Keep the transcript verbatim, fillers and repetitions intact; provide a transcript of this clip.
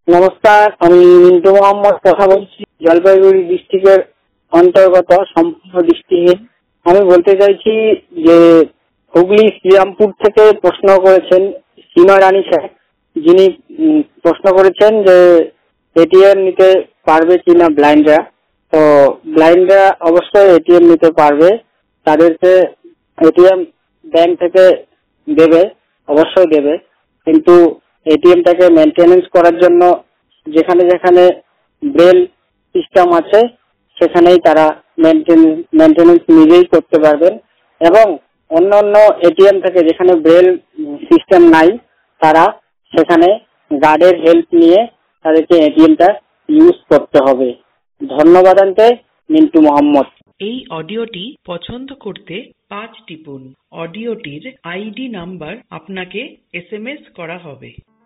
নমস্কার, আমি মিন্টু মোহাম্মদ কথা বলছি, জলপাইগুড়ি ডিস্ট্রিক্টের অন্তর্গত সম্পূর্ণ ডিস্ট্রিক্টে। আমি বলতে চাইছি যে হুগলি শ্রীরামপুর থেকে প্রশ্ন করেছেন সীমা রানী স্যার, যিনি প্রশ্ন করেছেন যে এটিএম নিতে পারবে কিনা ব্লাইন্ডরা। তো ব্লাইন্ডরা অবশ্যই এটিএম নিতে পারবে, তাদেরকে এটিএম ব্যাংক থেকে দেবে, অবশ্যই দেবে, কিন্তু এটিএমটাকে মেনটেনেন্স করার জন্য যেখানে যেখানে ব্রেল সিস্টেম আছে সেখানেই তারা মেনটেনেন্স নিজেই করতে পারবেন, এবং অন্য অন্য এটিএম থেকে যেখানে ব্রেল সিস্টেম নাই তারা সেখানে গার্ডের হেল্প নিয়ে তাদেরকে এটিএমটা ইউজ করতে হবে। ধন্যবাদ আনতে মিন্টু মোহাম্মদ। এই অডিওটি পছন্দ করতে পাঁচ টিপুন। অডিওটির আইডি নাম্বার আপনাকে এস এম এস করা হবে।